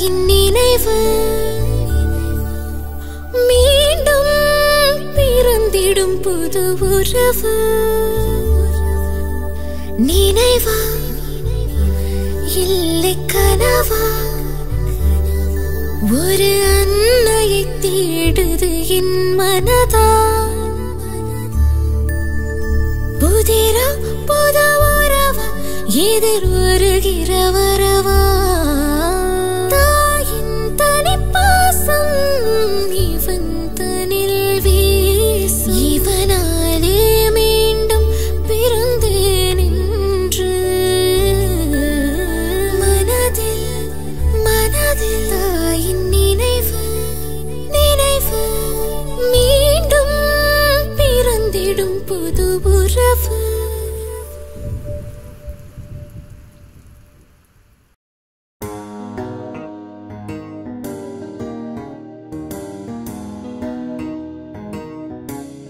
இந்நினைவு மீண்டும் பிறந்திடும் புது உறவு. நினைவா இல்லை கனவா, ஒரு அன்னையை தேடுது என் மனதா. புதிரா புது உறவா, எதிர் வருகிற வரவா.